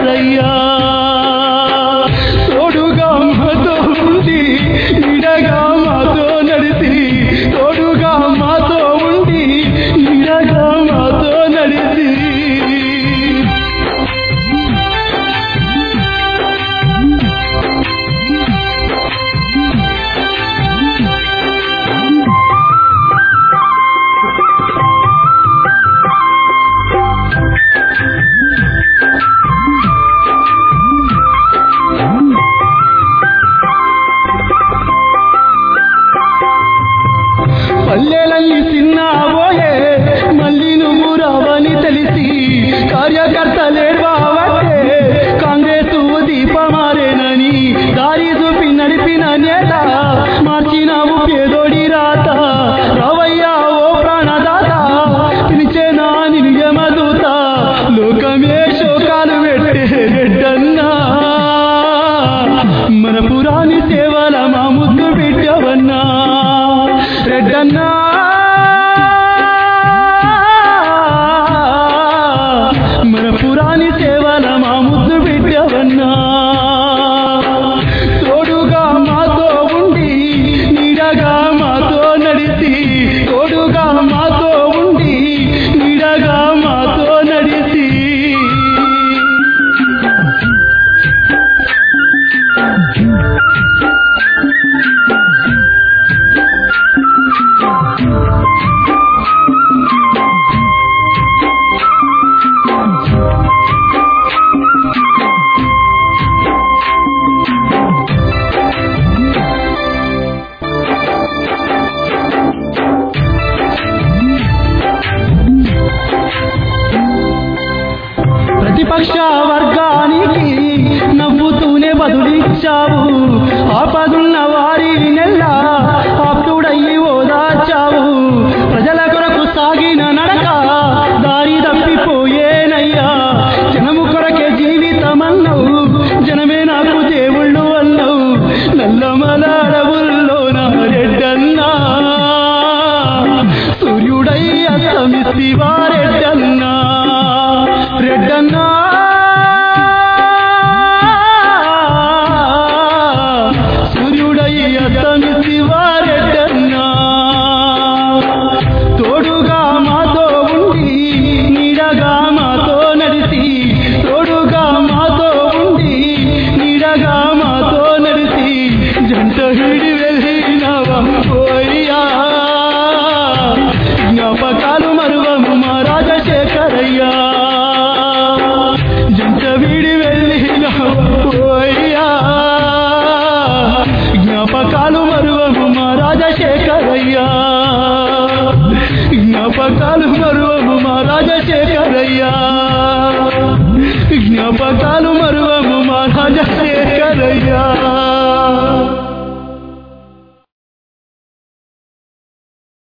రాజశేఖరయ్యా తోడుగా మాతో ఉండి నీడగా మాతో నడిచి తోడుగా మాతో ఉండి నీడగా మాతో నడిచి పల్లెలన్నీ చిన్నబోయే మళ్ళీ నువ్వు రావని తెలిసి కార్యకర్తలేర్వావట్టే కాంగ్రెసు దీపమారేనని దారి చూపి నడిపిన నేత మార్చినావు పేదోడి రాత రావయ్యా ఓ ప్రాణదాత పిలిచేనా నిలుయమదూత లోకమే శోకాలు పెట్టే రెడ్డన్నా మన పురాణి సేవల మా ముద్దు బిడ్డవన్నా రెడ్డన్నా మన పురాణి సేవల మా ముద్దు బిడ్డవన్నా తోడుగా మాతో ఉండి నీడగా మాతో నడిచి తోడుగా మాతో ఉండి నీడగా మాతో నడిచి ప్రతిపక్ష వర్గానికి నవ్వుతూనే బదులిచ్చావు ఆపదున్న వారి నెల్లా ఆప్తుడయ్యి ఓదార్చావు ప్రజల కొరకు సాగిన నడక దారి తప్పిపోయేనయ్యా జనము కొరకే జీవితమన్నావు జనమే నాకు దేవుళ్ళు అన్నావు నల్లమల అడవుల్లో నా రెడ్డన్నా సూర్యుడై అస్తమిస్తివా రెడ్డన్నా రెడ్డన్నా సూర్యుడై అస్తమిస్తివా రెడ్డన్నా తోడుగా మాతో ఉండి నీడగా మాతో నడిచి తోడుగా మాతో ఉండి నీడగా మాతో నడిచి జంట విడి వెళ్ళినవా పోయ్యా జ్ఞాపకాలు మరువము మా రాజశేఖరయ్యా జంట విడి వెళ్ళినవా పోయ్యా జ్ఞాపకాలు మరువము మా రాజశేఖరయ్యా జ్ఞాపకాలు మరువము మా రాజశేఖరయ్యా జ్ఞాపకాలు